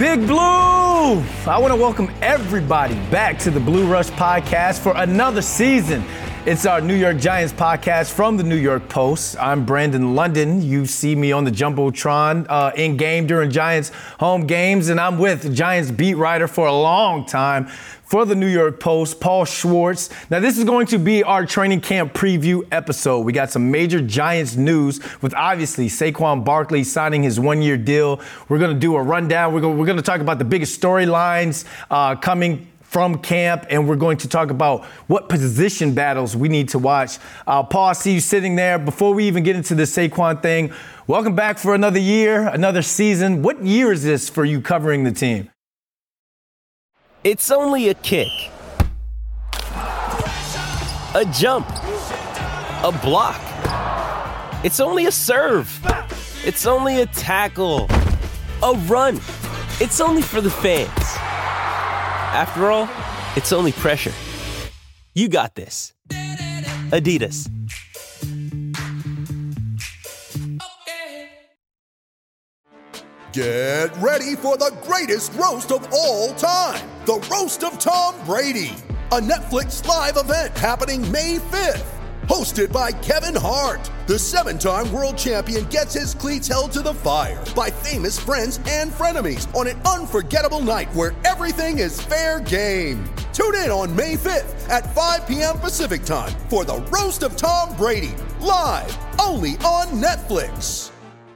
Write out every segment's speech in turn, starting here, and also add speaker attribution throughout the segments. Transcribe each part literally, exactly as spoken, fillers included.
Speaker 1: Big Blue! I want to welcome everybody back to the Blue Rush Podcast for another season. It's our New York Giants podcast from the New York Post. I'm Brandon London. You see me on the Jumbotron uh, in game during Giants home games, and I'm with Giants beat writer for a long time for the New York Post, Paul Schwartz. Now, this is going to be our training camp preview episode. We got some major Giants news with obviously Saquon Barkley signing his one-year deal. We're going to do a rundown. We're going, we're going to talk about the biggest storylines uh, coming from camp, and we're going to talk about what position battles we need to watch. Uh, Paul, I see you sitting there. Before we even get into the Saquon thing, welcome back for another year, another season. What year is this for you covering the team?
Speaker 2: It's only a kick, a jump, a block. It's only a serve. It's only a tackle, a run. It's only for the fans. After all, it's only pressure. You got this. Adidas.
Speaker 3: Get ready for the greatest roast of all time, the Roast of Tom Brady, a Netflix live event happening May fifth. Hosted by Kevin Hart, the seven-time world champion gets his cleats held to the fire by famous friends and frenemies on an unforgettable night where everything is fair game. Tune in on May fifth at five p.m. Pacific time for the Roast of Tom Brady, live only on Netflix.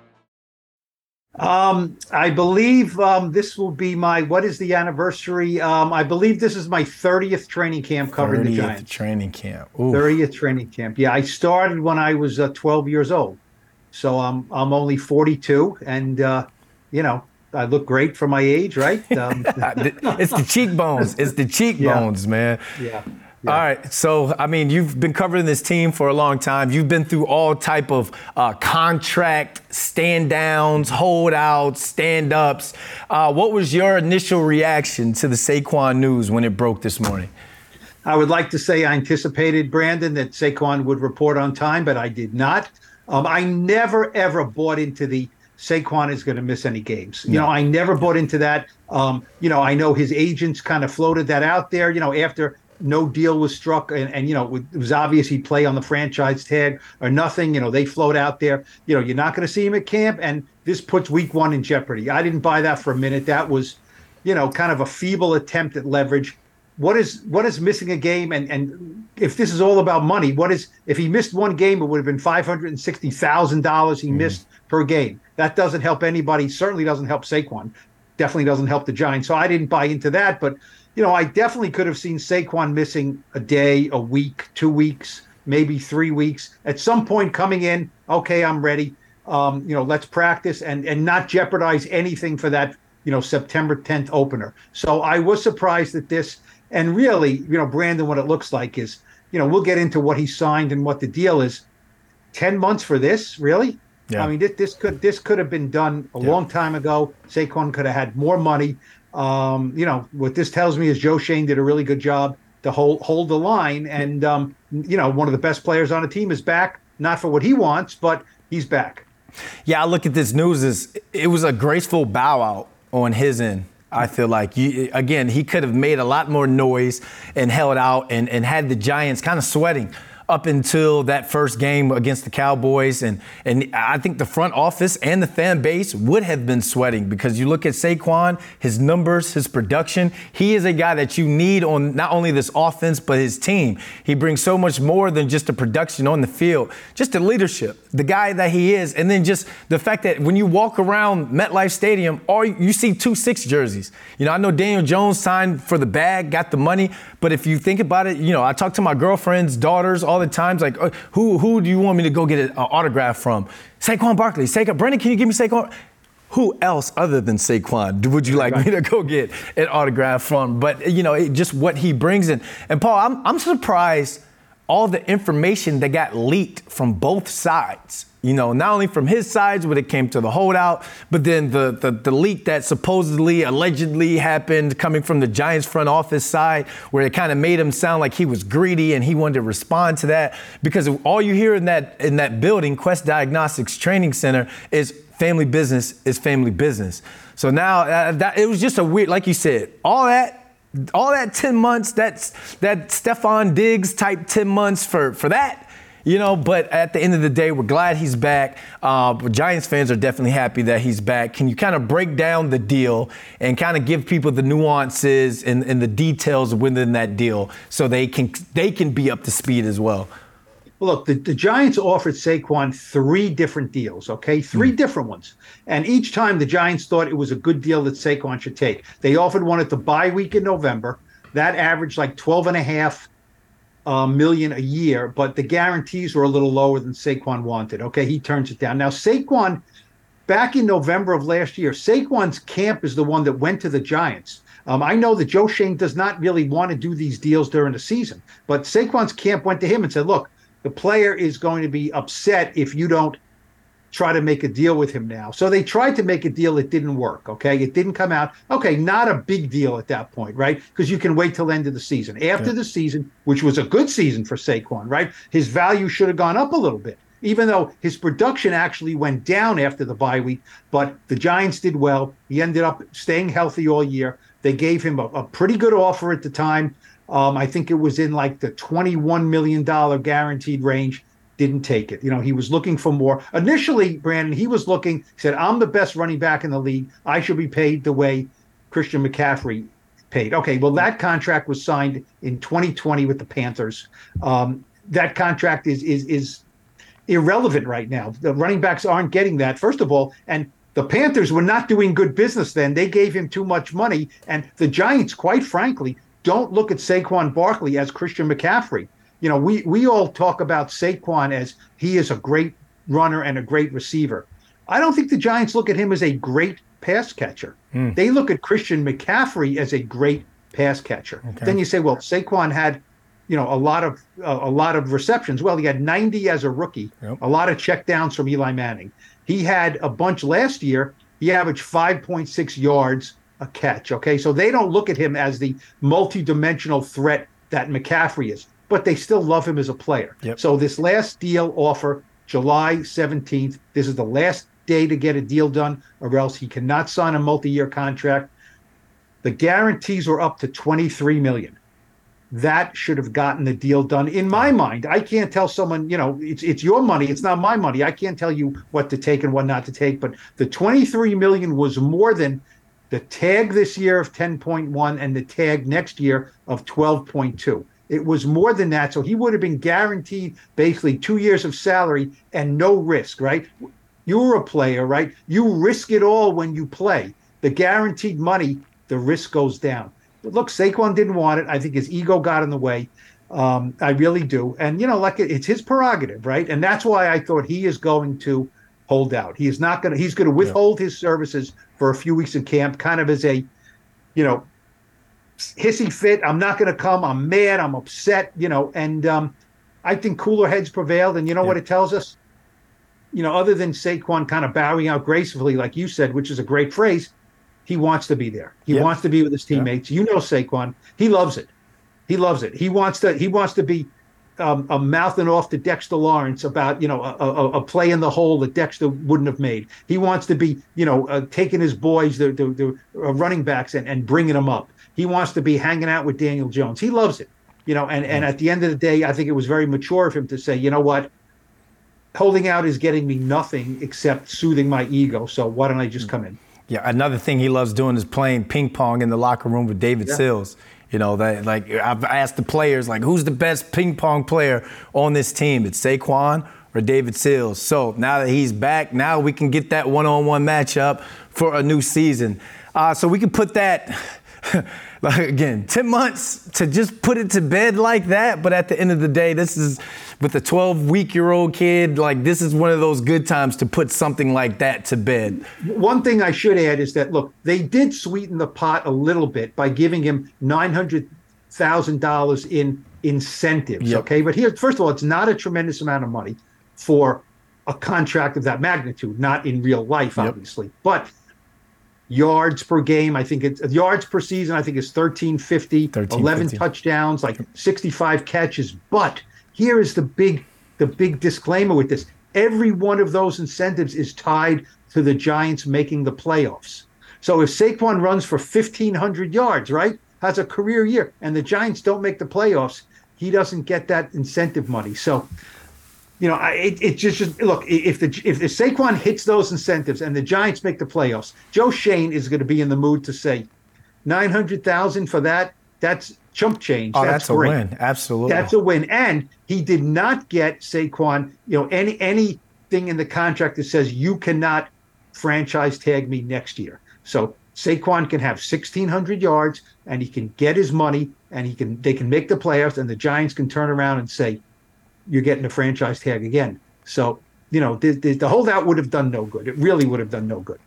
Speaker 4: Um, I believe um, this will be my, what is the anniversary? Um, I believe this is my thirtieth training camp covering the Giants.
Speaker 1: thirtieth training camp. Ooh.
Speaker 4: thirtieth training camp. Yeah, I started when I was uh, twelve years old. So I'm I'm only forty-two, and, uh, you know, I look great for my age, right? Um,
Speaker 1: it's the cheekbones. It's the cheekbones,
Speaker 4: yeah.
Speaker 1: man.
Speaker 4: Yeah. Yeah.
Speaker 1: All right. So, I mean, you've been covering this team for a long time. You've been through all type of uh, contract stand-downs, holdouts, stand-ups. Uh, what was your initial reaction to the Saquon news when it broke this morning?
Speaker 4: I would like to say I anticipated, Brandon, that Saquon would report on time, but I did not. Um, I never, ever bought into the Saquon is going to miss any games. You
Speaker 1: no.
Speaker 4: know, I never bought into that. Um, you know, I know his agents kind of floated that out there, you know, after – no deal was struck, and, and you know, it was obvious he'd play on the franchise tag or nothing. You know, they float out there. You know, you're not going to see him at camp, and this puts week one in jeopardy. I didn't buy that for a minute. That was, you know, kind of a feeble attempt at leverage. What is what is missing a game? And and if this is all about money, what is if he missed one game, it would have been five hundred sixty thousand dollars he mm. missed per game. That doesn't help anybody. Certainly doesn't help Saquon. Definitely doesn't help the Giants. So I didn't buy into that, but. You know, I definitely could have seen Saquon missing a day, a week, two weeks, maybe three weeks. At some point coming in, okay, I'm ready. Um, you know, let's practice and and not jeopardize anything for that, you know, September tenth opener. So I was surprised at this. And really, you know, Brandon, what it looks like is, you know, we'll get into what he signed and what the deal is. Ten months for this, really? Yeah. I mean, this, this could this could have been done a yeah. long time ago. Saquon could have had more money. Um, you know, what this tells me is Joe Schoen did a really good job to hold hold the line. And, um, you know, one of the best players on the team is back, not for what he wants, but he's back.
Speaker 1: Yeah, I look at this news as it was a graceful bow out on his end. I feel like, you, again, he could have made a lot more noise and held out and, and had the Giants kind of sweating up until that first game against the Cowboys. And, and I think the front office and the fan base would have been sweating because you look at Saquon, his numbers, his production. He is a guy that you need on not only this offense, but his team. He brings so much more than just the production on the field, just the leadership, the guy that he is. And then just the fact that when you walk around MetLife Stadium, all you see two six jerseys. You know, I know Daniel Jones signed for the bag, got the money. But if you think about it, you know, I talk to my girlfriend's daughters all the times, like, who who do you want me to go get an autograph from? Saquon Barkley. Saquon. Brendan, can you give me Saquon? Who else other than Saquon would you like right. me to go get an autograph from? But, you know, it, just what he brings in. And, Paul, I'm I'm surprised all the information that got leaked from both sides. You know, not only from his sides when it came to the holdout, but then the, the, the leak that supposedly, allegedly happened coming from the Giants front office side, where it kind of made him sound like he was greedy and he wanted to respond to that. Because all you hear in that in that building, Quest Diagnostics Training Center, is family business is family business. So now uh, that it was just a weird, like you said, all that, all that ten months, that's that Stephon Diggs type ten months for for that. You know, but at the end of the day, we're glad he's back. Uh, Giants fans are definitely happy that he's back. Can you kind of break down the deal and kind of give people the nuances and, and the details within that deal so they can they can be up to speed as well?
Speaker 4: Well, look, the, the Giants offered Saquon three different deals, okay? Three mm. different ones. And each time the Giants thought it was a good deal that Saquon should take. They offered one at the bye week in November. That averaged like twelve and a half Uh, million a year, but the guarantees were a little lower than Saquon wanted. Okay, he turns it down. Now, Saquon, back in November of last year, Saquon's camp is the one that went to the Giants. Um, I know that Joe Schoen does not really want to do these deals during the season, but Saquon's camp went to him and said, look, the player is going to be upset if you don't try to make a deal with him now. So they tried to make a deal. It didn't work, okay? It didn't come out. Okay, not a big deal at that point, right? Because you can wait till the end of the season. After okay. the season, which was a good season for Saquon, right? His value should have gone up a little bit, even though his production actually went down after the bye week. But the Giants did well. He ended up staying healthy all year. They gave him a, a pretty good offer at the time. Um, I think it was in like the twenty-one million dollars guaranteed range. Didn't take it. You know, he was looking for more. Initially, Brandon, he was looking, he said, I'm the best running back in the league. I should be paid the way Christian McCaffrey paid. Okay, well, that contract was signed in twenty twenty with the Panthers. Um, that contract is is is irrelevant right now. The running backs aren't getting that, first of all, and the Panthers were not doing good business then. They gave him too much money, and the Giants, quite frankly, don't look at Saquon Barkley as Christian McCaffrey. You know, we we all talk about Saquon as he is a great runner and a great receiver. I don't think the Giants look at him as a great pass catcher. Mm. They look at Christian McCaffrey as a great pass catcher. Okay. Then you say, well, Saquon had, you know, a lot of uh, a lot of receptions. Well, he had ninety as a rookie, yep. a lot of checkdowns from Eli Manning. He had a bunch last year. He averaged five point six yards a catch. Okay, so they don't look at him as the multi-dimensional threat that McCaffrey is, but they still love him as a player. Yep. So this last deal offer, July seventeenth, this is the last day to get a deal done, or else he cannot sign a multi-year contract. The guarantees were up to twenty-three million dollars. That should have gotten the deal done. In my mind, I can't tell someone, you know, it's it's your money, it's not my money. I can't tell you what to take and what not to take, but the twenty-three million dollars was more than the tag this year of ten point one and the tag next year of twelve point two. It was more than that. So he would have been guaranteed basically two years of salary and no risk, right? You're a player, right? You risk it all when you play. The guaranteed money, the risk goes down. But look, Saquon didn't want it. I think his ego got in the way. Um, I really do. And, you know, like it's his prerogative, right? And that's why I thought he is going to hold out. He is not going to, he's going to withhold yeah. his services for a few weeks in camp, kind of as a, you know, hissy fit. I'm not going to come. I'm mad. I'm upset, you know, and um, I think cooler heads prevailed. And you know yeah. what it tells us? You know, other than Saquon kind of bowing out gracefully, like you said, which is a great phrase, he wants to be there. He yep. wants to be with his teammates. Yep. You know Saquon. He loves it. He loves it. He wants to He wants to be um, a mouthing off to Dexter Lawrence about, you know, a, a, a play in the hole that Dexter wouldn't have made. He wants to be, you know, uh, taking his boys, the, the, the uh, running backs, and, and bringing them up. He wants to be hanging out with Daniel Jones. He loves it. You know, and, and at the end of the day, I think it was very mature of him to say, you know what? Holding out is getting me nothing except soothing my ego. So why don't I just come in?
Speaker 1: Yeah, another thing he loves doing is playing ping pong in the locker room with David yeah. Sills. You know, that like I've asked the players, like, who's the best ping pong player on this team? It's Saquon or David Sills. So now that he's back, now we can get that one-on-one matchup for a new season. Uh, so we can put that, like again, ten months to just put it to bed like that. But at the end of the day, this is with a twelve-week-year-old kid, like this is one of those good times to put something like that to bed.
Speaker 4: One thing I should add is that, look, they did sweeten the pot a little bit by giving him nine hundred thousand dollars in incentives.
Speaker 1: Yep.
Speaker 4: Okay, but here, first of all, it's not a tremendous amount of money for a contract of that magnitude, not in real life,
Speaker 1: Yep.
Speaker 4: obviously, but yards per game, I think it's yards per season, I think is thirteen fifty, eleven touchdowns, like sixty-five catches. But here is the big, the big disclaimer with this. Every one of those incentives is tied to the Giants making the playoffs. So if Saquon runs for fifteen hundred yards, right, has a career year, and the Giants don't make the playoffs, he doesn't get that incentive money. So, you know, I, it, it just, just look, if the if the Saquon hits those incentives and the Giants make the playoffs, Joe Schoen is going to be in the mood to say nine hundred thousand for that. That's chump change.
Speaker 1: Oh,
Speaker 4: that's,
Speaker 1: that's a
Speaker 4: great.
Speaker 1: win. Absolutely.
Speaker 4: That's a win. And he did not get Saquon, you know, any anything in the contract that says you cannot franchise tag me next year. So Saquon can have sixteen hundred yards and he can get his money and he can they can make the playoffs and the Giants can turn around and say, you're getting a franchise tag again. So, you know, the, the, the holdout would have done no good. It really would have done no good.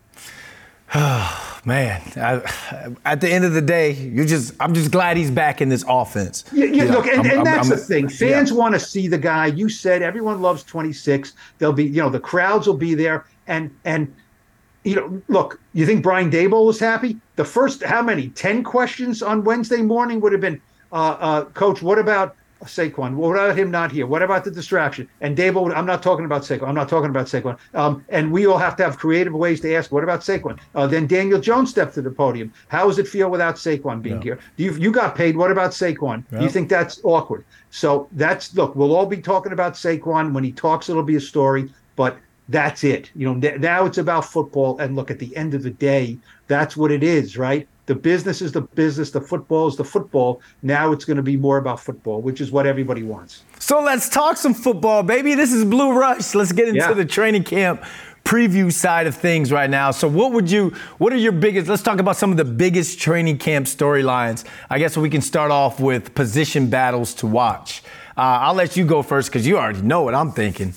Speaker 1: Man, I, at the end of the day, you just I'm just glad he's back in this offense.
Speaker 4: Yeah, yeah,
Speaker 1: You know,
Speaker 4: look, and,
Speaker 1: I'm-
Speaker 4: and
Speaker 1: I'm-
Speaker 4: that's
Speaker 1: I'm-
Speaker 4: the thing. Fans
Speaker 1: yeah.
Speaker 4: want to see the guy. You said everyone loves twenty-six. They'll be, you know, the crowds will be there. And, and you know, look, you think Brian Daboll was happy? The first, how many? ten questions on Wednesday morning would have been, uh, uh, Coach, what about Saquon? What about him not here? What about the distraction? And Daboll, I'm not talking about Saquon. I'm not talking about Saquon. Um, and we all have to have creative ways to ask, what about Saquon? Uh, then Daniel Jones stepped to the podium. How does it feel without Saquon being
Speaker 1: Yeah.
Speaker 4: here? Do you, you got paid. What about Saquon?
Speaker 1: Yeah.
Speaker 4: Do you think that's awkward? So that's, look, we'll all be talking about Saquon. When he talks, it'll be a story, but that's it. You know, now it's about football. And look, at the end of the day, that's what it is, right? The business is the business. The football is the football. Now it's going to be more about football, which is what everybody wants.
Speaker 1: So let's talk some football, baby. This is Blue Rush. Let's get into
Speaker 4: Yeah.
Speaker 1: the training camp preview side of things right now. So what would you, what are your biggest, let's talk about some of the biggest training camp storylines. I guess we can start off with position battles to watch. Uh, I'll let you go first because you already know what I'm thinking.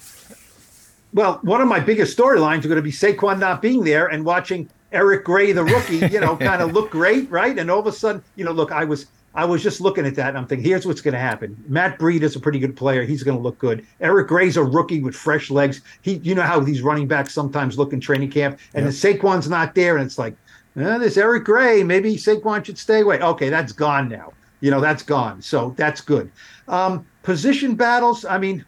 Speaker 4: Well, one of my biggest storylines are going to be Saquon not being there and watching Eric Gray, the rookie, you know, kind of look great, right? And all of a sudden, you know, look, I was I was just looking at that and I'm thinking, here's what's going to happen. Matt Breed is a pretty good player. He's going to look good. Eric Gray's a rookie with fresh legs. He, you know how these running backs sometimes look in training camp, and
Speaker 1: Yep.
Speaker 4: then Saquon's not there, and it's like, eh, this Eric Gray, maybe Saquon should stay away. Okay, that's gone now. You know, that's gone. So that's good. Um, position battles, I mean,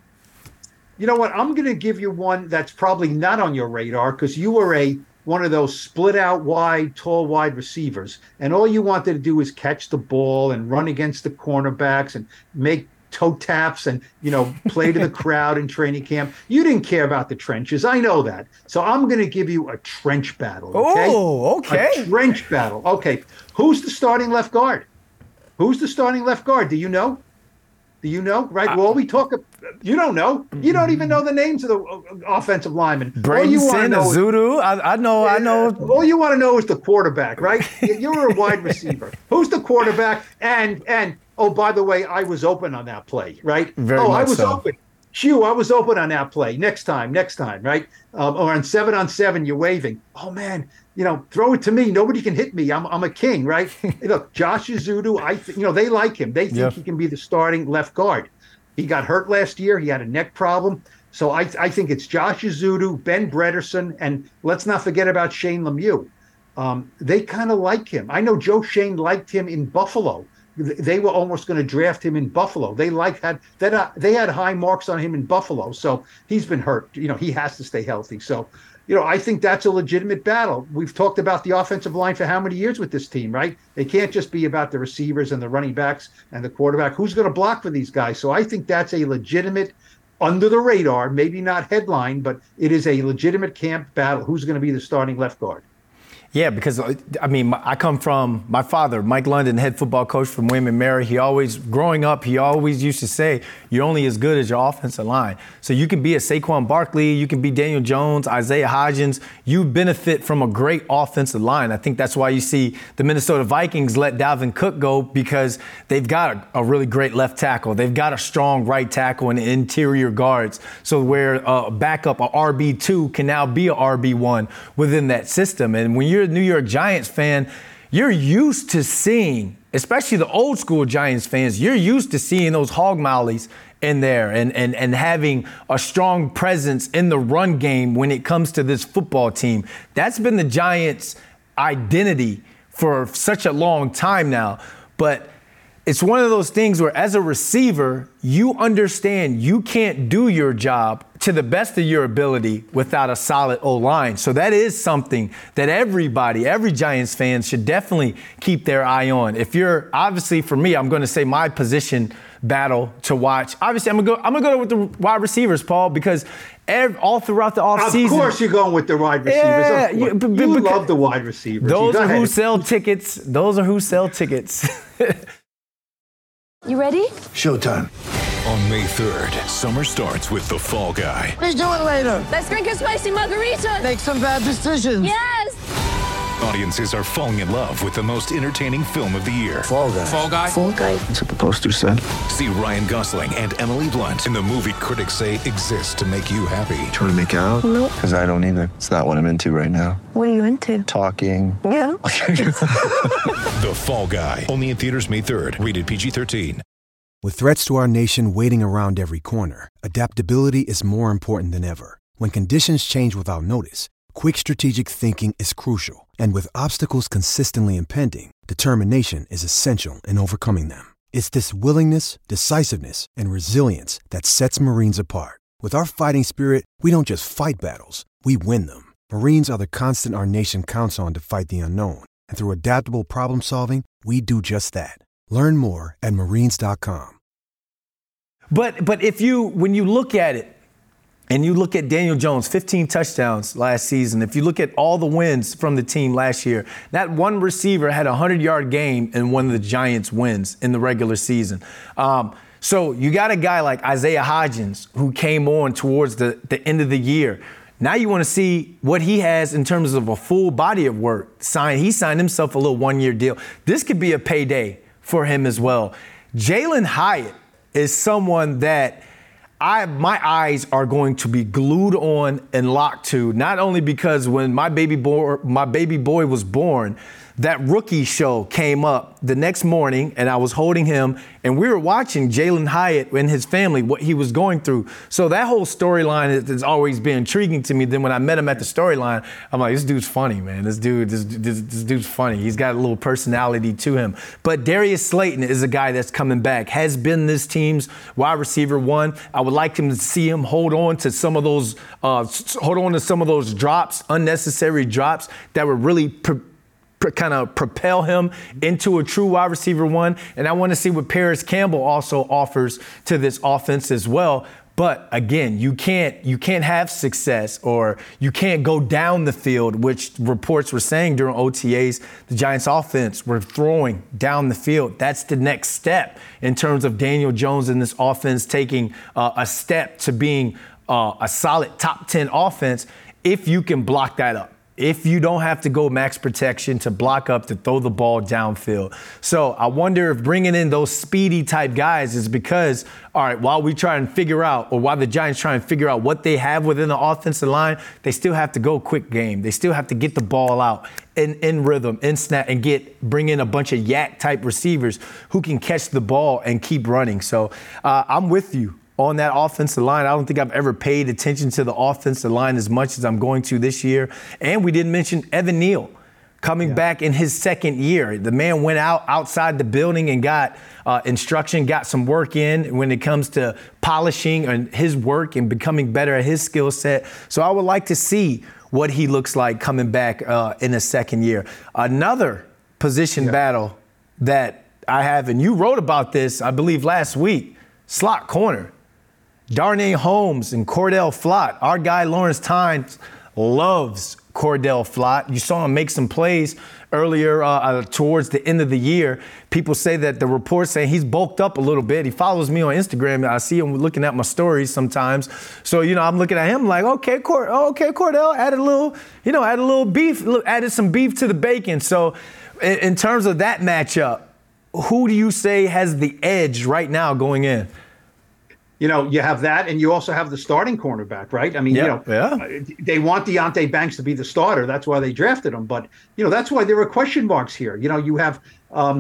Speaker 4: you know what? I'm going to give you one that's probably not on your radar because you were a one of those split out wide, tall, wide receivers. And all you wanted to do was catch the ball and run against the cornerbacks and make toe taps and, you know, play to the crowd in training camp. You didn't care about the trenches. I know that. So I'm going to give you a trench battle. Okay?
Speaker 1: Oh, okay.
Speaker 4: A trench battle. Okay. Who's the starting left guard? Who's the starting left guard? Do you know? Do you know? Right. Well, we talk. You don't know. You don't even know the names of the uh, offensive linemen. All you wanna
Speaker 1: Brayson,
Speaker 4: know is-
Speaker 1: Azudu, I, I know, I know.
Speaker 4: All you want to know is the quarterback, right? You're a wide receiver. Who's the quarterback? And and oh, by the way, I was open on that play, right?
Speaker 1: Very
Speaker 4: oh, I
Speaker 1: much
Speaker 4: was
Speaker 1: so.
Speaker 4: open. Shoo, I was open on that play. Next time, next time, right? Um, or on seven on seven, you're waving. Oh man, you know, throw it to me. Nobody can hit me. I'm I'm a king, right? Hey, look, Josh Azudu, I th- you know they like him. They think
Speaker 1: Yeah.
Speaker 4: he can be the starting left guard. He got hurt last year. He had a neck problem. So I, I think it's Josh Azudu, Ben Bredesen, and let's not forget about Shane Lemieux. Um, they kind of like him. I know Joe Shane liked him in Buffalo. They were almost going to draft him in Buffalo. They like had that uh, they had high marks on him in Buffalo. So he's been hurt. You know, he has to stay healthy. So, you know, I think that's a legitimate battle. We've talked about the offensive line for how many years with this team, right? They can't just be about the receivers and the running backs and the quarterback. Who's going to block for these guys? So I think that's a legitimate, under the radar, maybe not headline, but it is a legitimate camp battle. Who's going to be the starting left guard?
Speaker 1: Yeah, because, I mean, I come from my father, Mike London, head football coach from William and Mary. He always, growing up, he always used to say, you're only as good as your offensive line. So you can be a Saquon Barkley, you can be Daniel Jones, Isaiah Hodgins. You benefit from a great offensive line. I think that's why you see the Minnesota Vikings let Dalvin Cook go, because they've got a, a really great left tackle. They've got a strong right tackle and interior guards. So where a backup, a R B two, can now be a R B one within that system. And when you're a New York Giants fan, you're used to seeing especially the old school Giants fans, you're used to seeing those hog mollies in there and, and, and having a strong presence in the run game when it comes to this football team. That's been the Giants' identity for such a long time now. But it's one of those things where as a receiver, you understand you can't do your job to the best of your ability without a solid O-line. So that is something that everybody, every Giants fan should definitely keep their eye on. If you're, obviously for me, I'm going to say my position battle to watch. Obviously, I'm going to go, I'm going to go with the wide receivers, Paul, because every, all throughout the offseason.
Speaker 4: Of course you're going with the wide receivers.
Speaker 1: Yeah,
Speaker 4: you,
Speaker 1: b- b-
Speaker 4: you
Speaker 1: because
Speaker 4: love the wide receivers.
Speaker 1: Those
Speaker 4: you
Speaker 1: are
Speaker 4: ahead.
Speaker 1: who sell tickets. Those are who sell tickets.
Speaker 5: You ready?
Speaker 6: Showtime. On May third, summer starts with The Fall Guy.
Speaker 7: Let's do it later.
Speaker 5: Let's drink a spicy margarita.
Speaker 7: Make some bad decisions.
Speaker 5: Yes.
Speaker 6: Audiences are falling in love with the most entertaining film of the year.
Speaker 7: Fall Guy.
Speaker 6: Fall Guy.
Speaker 5: Fall guy.
Speaker 7: That's what the poster said.
Speaker 6: See Ryan Gosling and Emily Blunt in the movie critics say exists to make you happy.
Speaker 8: Trying to make it out?
Speaker 5: Nope.
Speaker 8: Because I don't either. It's not what I'm into right now.
Speaker 5: What are you into?
Speaker 8: Talking.
Speaker 5: Yeah.
Speaker 6: The Fall Guy. Only in theaters May third. Rated P G thirteen.
Speaker 9: With threats to our nation waiting around every corner, adaptability is more important than ever. When conditions change without notice, quick strategic thinking is crucial. And with obstacles consistently impending, determination is essential in overcoming them. It's this willingness, decisiveness, and resilience that sets Marines apart. With our fighting spirit, we don't just fight battles, we win them. Marines are the constant our nation counts on to fight the unknown. And through adaptable problem solving, we do just that. Learn more at marines dot com.
Speaker 1: But but if you when you look at it and you look at Daniel Jones, fifteen touchdowns last season, if you look at all the wins from the team last year, that one receiver had a hundred-yard game in one of the Giants' wins in the regular season. Um, so you got a guy like Isaiah Hodgins who came on towards the, the end of the year. Now you want to see what he has in terms of a full body of work. Sign, he signed himself a little one-year deal. This could be a payday for him as well. Jalen Hyatt is someone that I my eyes are going to be glued on and locked to, not only because when my baby boy my baby boy was born, that rookie show came up the next morning and I was holding him and we were watching Jalen Hyatt and his family, what he was going through. So that whole storyline has always been intriguing to me. Then when I met him at the storyline, I'm like, this dude's funny, man. This dude, this, this, this dude's funny. He's got a little personality to him. But Darius Slayton is a guy that's coming back, has been this team's wide receiver one. I would like him to see him hold on to some of those, uh, hold on to some of those drops, unnecessary drops that were really pre- kind of propel him into a true wide receiver one. And I want to see what Paris Campbell also offers to this offense as well. But again, you can't you can't have success or you can't go down the field, which reports were saying during O T As, the Giants offense were throwing down the field. That's the next step in terms of Daniel Jones and this offense taking uh, a step to being uh, a solid top ten offense if you can block that up. If you don't have to go max protection to block up, to throw the ball downfield. So I wonder if bringing in those speedy type guys is because, all right, while we try and figure out, or while the Giants try and figure out what they have within the offensive line, they still have to go quick game. They still have to get the ball out in, in rhythm, in snap, and get bring in a bunch of yak type receivers who can catch the ball and keep running. So uh, I'm with you on that offensive line. I don't think I've ever paid attention to the offensive line as much as I'm going to this year. And we didn't mention Evan Neal coming yeah. back in his second year. The man went out outside the building and got uh, instruction, got some work in when it comes to polishing and his work and becoming better at his skill set. So I would like to see what he looks like coming back uh, in his second year. Another position yeah. battle that I have, and you wrote about this, I believe, last week, slot corner. Darnay Holmes and Cordell Flott. Our guy Lawrence Tynes loves Cordell Flott. You saw him make some plays earlier uh, uh, towards the end of the year. People say that the reports say he's bulked up a little bit. He follows me on Instagram. I see him looking at my stories sometimes. So, you know, I'm looking at him like, okay, Cord- oh, okay, Cordell added a little, you know, added a little beef, added some beef to the bacon. So in, in terms of that matchup, who do you say has the edge right now going in?
Speaker 4: You know, you have that, and you also have the starting cornerback, right? I mean,
Speaker 1: yep,
Speaker 4: you know,
Speaker 1: yeah.
Speaker 4: they want Deonte Banks to be the starter. That's why they drafted him. But, you know, that's why there are question marks here. You know, you have, um,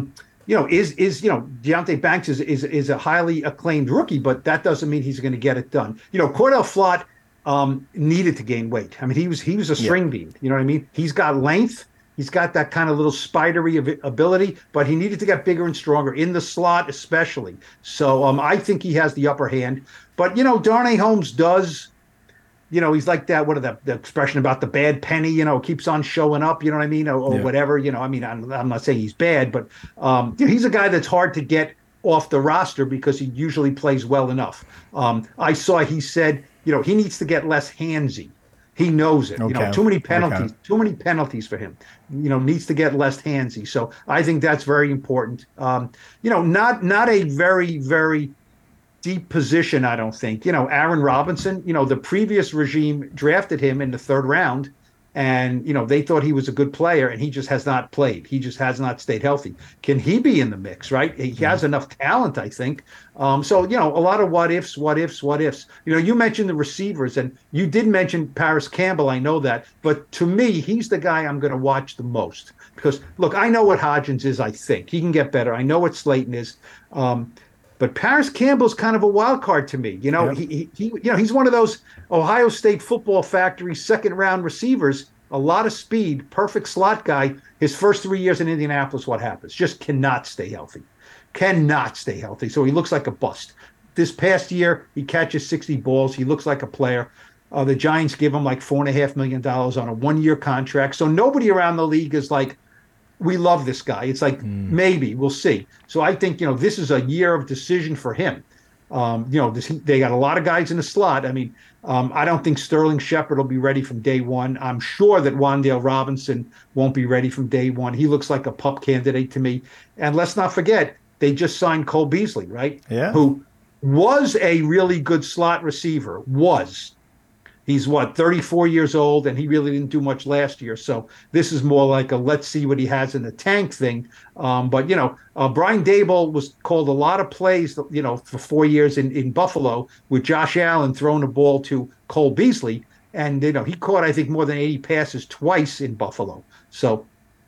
Speaker 4: you know, is is you know, Deonte Banks is is is a highly acclaimed rookie, but that doesn't mean he's going to get it done. You know, Cordell Flott um, needed to gain weight. I mean, he was he was a string yeah. bean. You know what I mean? He's got length. He's got that kind of little spidery ability, but he needed to get bigger and stronger in the slot, especially. So um, I think he has the upper hand. But you know, Darnay Holmes does. You know, he's like that, what are the, the expression about the bad penny, you know, keeps on showing up, you know what I mean? Or, or yeah. whatever, you know, I mean, I'm, I'm not saying he's bad, but um, you know, he's a guy that's hard to get off the roster because he usually plays well enough. Um, I saw he said, you know, he needs to get less handsy. He knows it. Okay. You know, too many penalties, okay. too many penalties for him. You know, needs to get less handsy. So I think that's very important. Um, you know, not not a very, very deep position, I don't think. You know, Aaron Robinson, you know, the previous regime drafted him in the third round, and, you know, they thought he was a good player, and he just has not played. He just has not stayed healthy. Can he be in the mix, right? He mm-hmm. has enough talent, I think. Um, so, you know, a lot of what ifs, what ifs, what ifs. You know, you mentioned the receivers, and you did mention Paris Campbell. I know that. But to me, he's the guy I'm going to watch the most. Because, look, I know what Hodgins is, I think. He can get better. I know what Slayton is. Um But Paris Campbell's kind of a wild card to me. You know, yep. he, he, he, you know, he's one of those Ohio State Football Factory second round receivers. A lot of speed, perfect slot guy. His first three years in Indianapolis, what happens? Just cannot stay healthy. Cannot stay healthy. So he looks like a bust. This past year, he catches sixty balls. He looks like a player. Uh, the Giants give him like four and a half million dollars on a one year contract. So nobody around the league is like, we love this guy. It's like, mm. maybe, we'll see. So I think, you know, this is a year of decision for him. Um, you know, this, they got a lot of guys in the slot. I mean, um, I don't think Sterling Shepard will be ready from day one. I'm sure that Wan'Dale Robinson won't be ready from day one. He looks like a pup candidate to me. And let's not forget, they just signed Cole Beasley, right?
Speaker 1: Yeah.
Speaker 4: Who was a really good slot receiver, was. He's, what, thirty-four years old, and he really didn't do much last year. So this is more like a let's see what he has in the tank thing. Um, but, you know, uh, Brian Daboll was called a lot of plays, you know, for four years in, in Buffalo with Josh Allen throwing the ball to Cole Beasley. And, you know, he caught, I think, more than eighty passes twice in Buffalo. So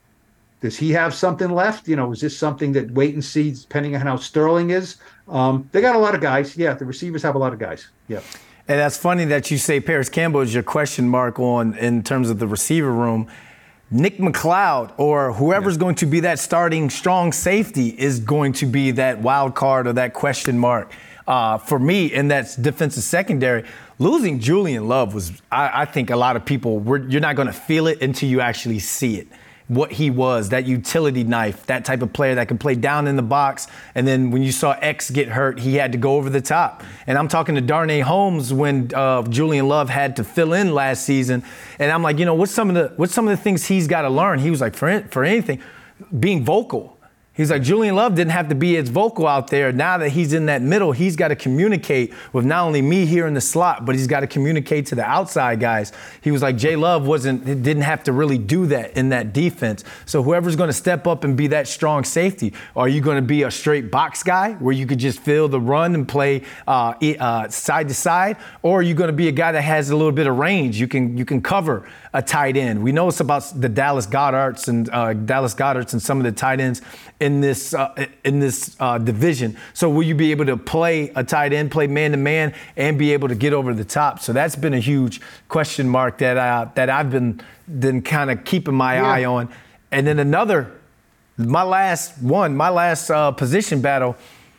Speaker 4: does he have something left? You know, is this something that wait and see, depending on how Sterling is? Um, they got a lot of guys. Yeah, the receivers have a lot of guys. Yeah.
Speaker 1: And that's funny that you say Paris Campbell is your question mark on in terms of the receiver room. Nick McLeod or whoever's yeah. going to be that starting strong safety is going to be that wild card or that question mark uh, for me, and that's defensive secondary. Losing Julian Love was, I, I think a lot of people, were, you're not going to feel it until you actually see it. What he was, that utility knife, that type of player that can play down in the box. And then when you saw X get hurt, he had to go over the top. And I'm talking to Darnay Holmes when uh, Julian Love had to fill in last season. And I'm like, you know, what's some of the what's some of the things he's got to learn? He was like, for, for anything, being vocal. He's like, Julian Love didn't have to be as vocal out there. Now that he's in that middle, he's got to communicate with not only me here in the slot, but he's got to communicate to the outside guys. He was like, Jay Love wasn't, didn't have to really do that in that defense. So whoever's going to step up and be that strong safety, are you going to be a straight box guy where you could just fill the run and play uh, uh, side to side? Or are you going to be a guy that has a little bit of range? You can you can cover a tight end. We know it's about the Dallas Goederts and uh, Dallas Goederts and some of the tight ends in this uh, in this uh, division. So will you be able to play a tight end, play man-to-man, and be able to get over the top? So that's been a huge question mark that I, that I've been, been kind of keeping my yeah. eye on. And then another, my last one, my last uh, position battle,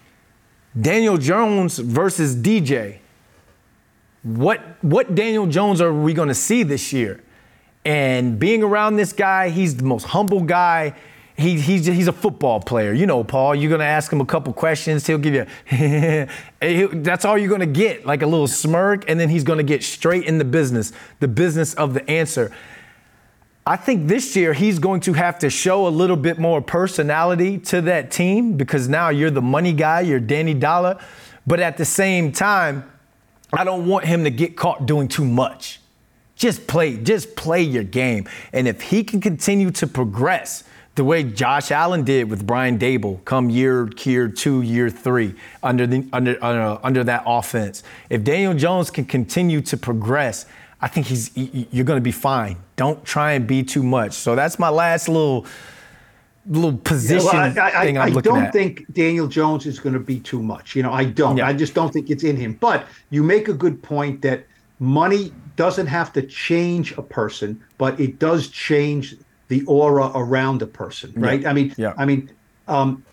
Speaker 1: Daniel Jones versus D J. What, what Daniel Jones are we going to see this year? And being around this guy, he's the most humble guy. He, he's, he's a football player. You know, Paul, you're going to ask him a couple questions. He'll give you, that's all you're going to get, like a little smirk, and then he's going to get straight in the business, the business of the answer. I think this year he's going to have to show a little bit more personality to that team because now you're the money guy, you're Danny Dollar. But at the same time, I don't want him to get caught doing too much. Just play, just play your game. And if he can continue to progress the way Josh Allen did with Brian Daboll come year, year two, year three under the under uh, under that offense, if Daniel Jones can continue to progress, I think he's you're going to be fine. Don't try and be too much. So that's my last little little position
Speaker 4: yeah, well, I, I,
Speaker 1: thing I'm
Speaker 4: I
Speaker 1: looking
Speaker 4: don't
Speaker 1: at.
Speaker 4: think Daniel Jones is going to be too much. You know, I don't.
Speaker 1: Yeah.
Speaker 4: I just don't think it's in him. But you make a good point that money doesn't have to change a person, but it does change the aura around a person, right?
Speaker 1: Yeah.
Speaker 4: I mean,
Speaker 1: Yeah.
Speaker 4: I mean, um,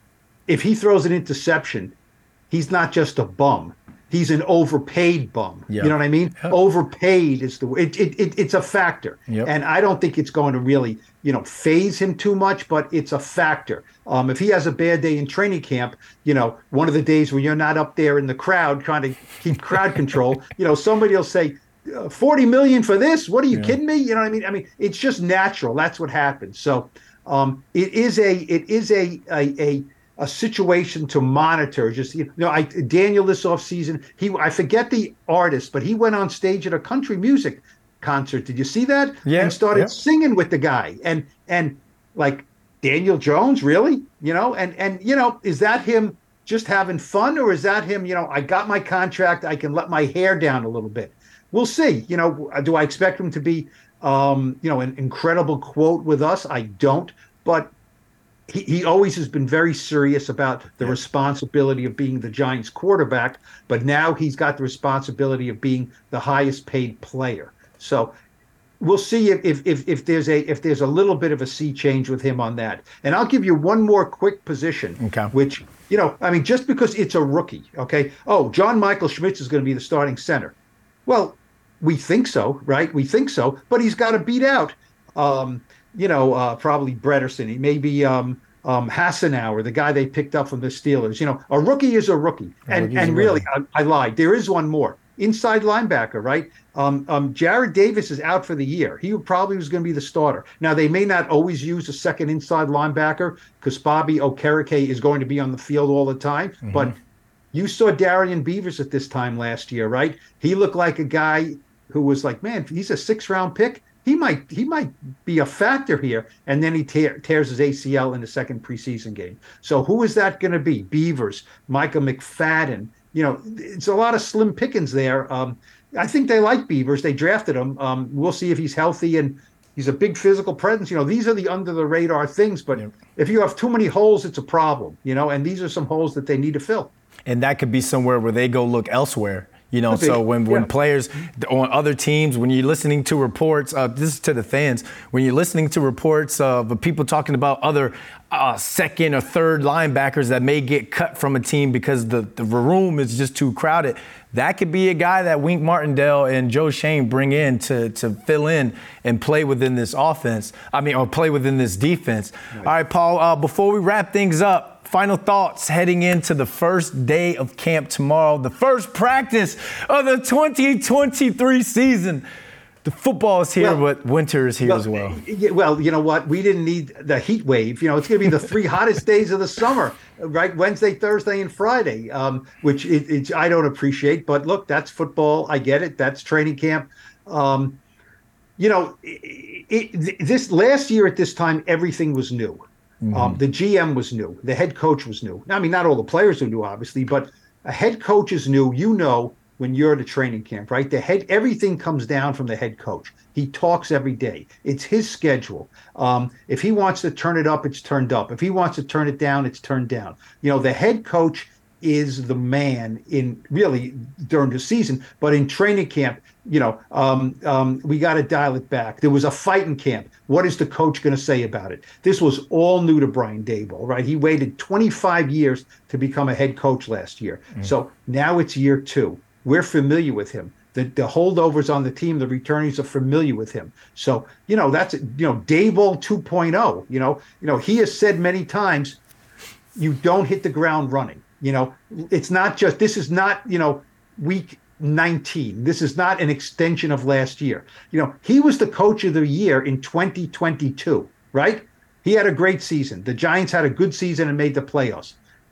Speaker 4: if he throws an interception, he's not just a bum. He's an overpaid bum.
Speaker 1: Yeah.
Speaker 4: You know what I mean?
Speaker 1: Yeah.
Speaker 4: Overpaid is the it, it, it it's a factor,
Speaker 1: Yep.
Speaker 4: and I don't think it's going to really you know phase him too much, but it's a factor. Um, if he has a bad day in training camp, you know, one of the days when you're not up there in the crowd trying to keep crowd control, you know, somebody will say, uh, forty million for this? What are you
Speaker 1: Yeah.
Speaker 4: kidding me? You know what I mean? I mean, it's just natural. That's what happens. So um, it is a it is a a, a a situation to monitor. Just you know, I Daniel this offseason, he I forget the artist, but he went on stage at a country music concert. Did you see that?
Speaker 1: Yeah,
Speaker 4: And started
Speaker 1: yeah.
Speaker 4: singing with the guy. And and like Daniel Jones, really? You know, and and you know, is that him just having fun, or is that him, you know, I got my contract, I can let my hair down a little bit. We'll see. You know, do I expect him to be um, you know, an incredible quote with us? I don't, but He, he always has been very serious about the
Speaker 1: Yeah.
Speaker 4: responsibility of being the Giants quarterback, but now he's got the responsibility of being the highest paid player. So we'll see if if if, if there's a if there's a little bit of a sea change with him on that. And I'll give you one more quick position,
Speaker 1: Okay.
Speaker 4: which, you know, I mean, just because it's a rookie, okay? Oh, John Michael Schmitz is going to be the starting center. Well, we think so, right? We think so, but he's got to beat out um, you know, uh, probably Bretterson. He may be um, um, Hassenauer, the guy they picked up from the Steelers. You know, a rookie is a rookie. And
Speaker 1: rookie's
Speaker 4: and
Speaker 1: a
Speaker 4: really,
Speaker 1: rookie.
Speaker 4: I, I lied. There is one more. Inside linebacker, right? Um, um, Jared Davis is out for the year. He probably was going to be the starter. Now, they may not always use a second inside linebacker because Bobby Okereke is going to be on the field all the time.
Speaker 1: Mm-hmm.
Speaker 4: But you saw Darian Beavers at this time last year, right? He looked like a guy who was like, man, he's a six-round pick. He might he might be a factor here, and then he tear, tears his A C L in the second preseason game. So who is that going to be? Beavers, Micah McFadden. You know, it's a lot of slim pickings there. Um, I think they like Beavers. They drafted him. Um, we'll see if he's healthy, and he's a big physical presence. You know, these are the under the radar things. But
Speaker 1: Yep.
Speaker 4: if you have too many holes, it's a problem. You know, and these are some holes that they need to fill.
Speaker 1: And that could be somewhere where they go look elsewhere. You know,
Speaker 4: Could be.
Speaker 1: so when, when
Speaker 4: Yeah.
Speaker 1: players on other teams, when you're listening to reports, uh, this is to the fans, when you're listening to reports of people talking about other uh, second or third linebackers that may get cut from a team because the, the room is just too crowded, that could be a guy that Wink Martindale and Joe Shane bring in to, to fill in and play within this offense. I mean, or play within this defense. Right. All right, Paul, uh, before we wrap things up, final thoughts heading into the first day of camp tomorrow, the first practice of the twenty twenty-three season. The football is here,
Speaker 4: Well,
Speaker 1: but winter is here
Speaker 4: well,
Speaker 1: as well.
Speaker 4: y- Well, you know what? We didn't need the heat wave. You know, it's going to be the three hottest days of the summer, right? Wednesday, Thursday, and Friday, um, which it, it's I don't appreciate. But look, that's football. I get it. That's training camp. Um, you know, it, it, this last year at this time, everything was new.
Speaker 1: Mm-hmm.
Speaker 4: Um, the G M was new. The head coach was new. I mean, not all the players are new, obviously, but a head coach is new. You know, when you're at a training camp, right? The head, everything comes down from the head coach. He talks every day. It's his schedule. Um, if he wants to turn it up, it's turned up. If he wants to turn it down, it's turned down. You know, the head coach is the man in really during the season, but in training camp, you know, um, um, we got to dial it back. There was a fight in camp. What is the coach going to say about it? This was all new to Brian Daboll, right? He waited twenty-five years to become a head coach last year. Mm-hmm. So now it's year two. We're familiar with him. The, the holdovers on the team, the returnees are familiar with him. So, you know, that's, you know, Daboll two point oh, you know, you know, he has said many times, you don't hit the ground running. You know, it's not just, this is not, you know, week nineteen. This is not an extension of last year. You know, he was the coach of the year in twenty twenty-two, right? He had a great season. The Giants had a good season and made the playoffs.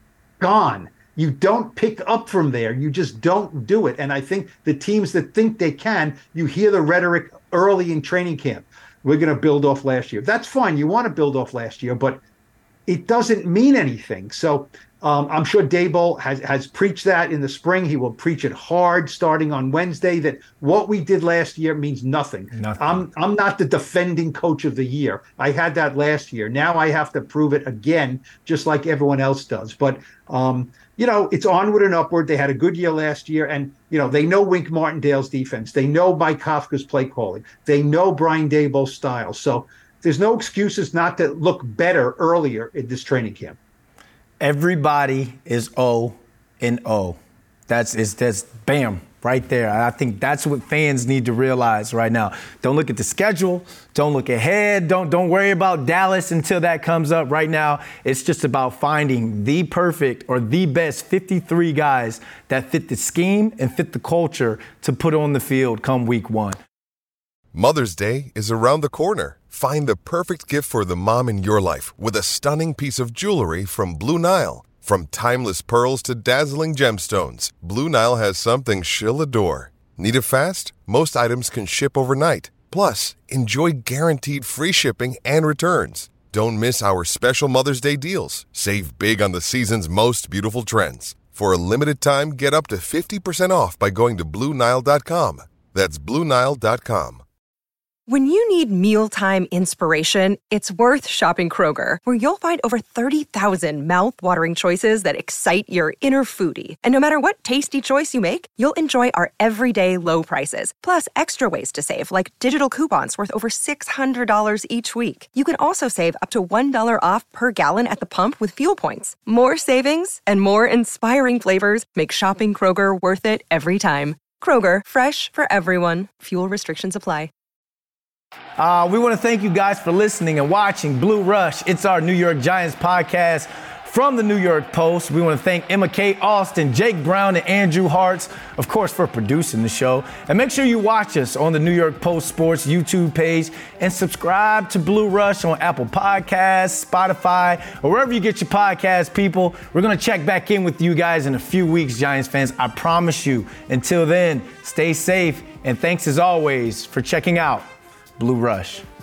Speaker 4: Gone. You don't pick up from there. You just don't do it. And I think the teams that think they can, you hear the rhetoric early in training camp. We're going to build off last year. That's fine. You want to build off last year, but it doesn't mean anything. So Um, I'm sure Daboll has, has preached that in the spring. He will preach it hard starting on Wednesday, that what we did last year means nothing.
Speaker 1: nothing.
Speaker 4: I'm I'm not the defending coach of the year. I had that last year. Now I have to prove it again, just like everyone else does. But, um, you know, it's onward and upward. They had a good year last year. And, you know, they know Wink Martindale's defense. They know Mike Kafka's play calling. They know Brian Daboll's style. So there's no excuses not to look better earlier in this training camp.
Speaker 1: Everybody is O and O. That's is that's bam right there. I think that's what fans need to realize right now. Don't look at the schedule. Don't look ahead. Don't don't worry about Dallas until that comes up. Right now, it's just about finding the perfect or the best fifty-three guys that fit the scheme and fit the culture to put on the field come week one.
Speaker 10: Mother's Day is around the corner. Find the perfect gift for the mom in your life with a stunning piece of jewelry from Blue Nile. From timeless pearls to dazzling gemstones, Blue Nile has something she'll adore. Need it fast? Most items can ship overnight. Plus, enjoy guaranteed free shipping and returns. Don't miss our special Mother's Day deals. Save big on the season's most beautiful trends. For a limited time, get up to fifty percent off by going to Blue Nile dot com. That's Blue Nile dot com.
Speaker 11: When you need mealtime inspiration, it's worth shopping Kroger, where you'll find over thirty thousand mouth-watering choices that excite your inner foodie. And no matter what tasty choice you make, you'll enjoy our everyday low prices, plus extra ways to save, like digital coupons worth over six hundred dollars each week. You can also save up to one dollar off per gallon at the pump with fuel points. More savings and more inspiring flavors make shopping Kroger worth it every time. Kroger, fresh for everyone. Fuel restrictions apply.
Speaker 1: Uh, we want to thank you guys for listening and watching Blue Rush. It's our New York Giants podcast from the New York Post. We want to thank Emma Kate Austin, Jake Brown, and Andrew Hartz, of course, for producing the show. And make sure you watch us on the New York Post Sports YouTube page and subscribe to Blue Rush on Apple Podcasts, Spotify, or wherever you get your podcasts, people. We're going to check back in with you guys in a few weeks, Giants fans. I promise you. Until then, stay safe. And thanks as always for checking out Blue Rush.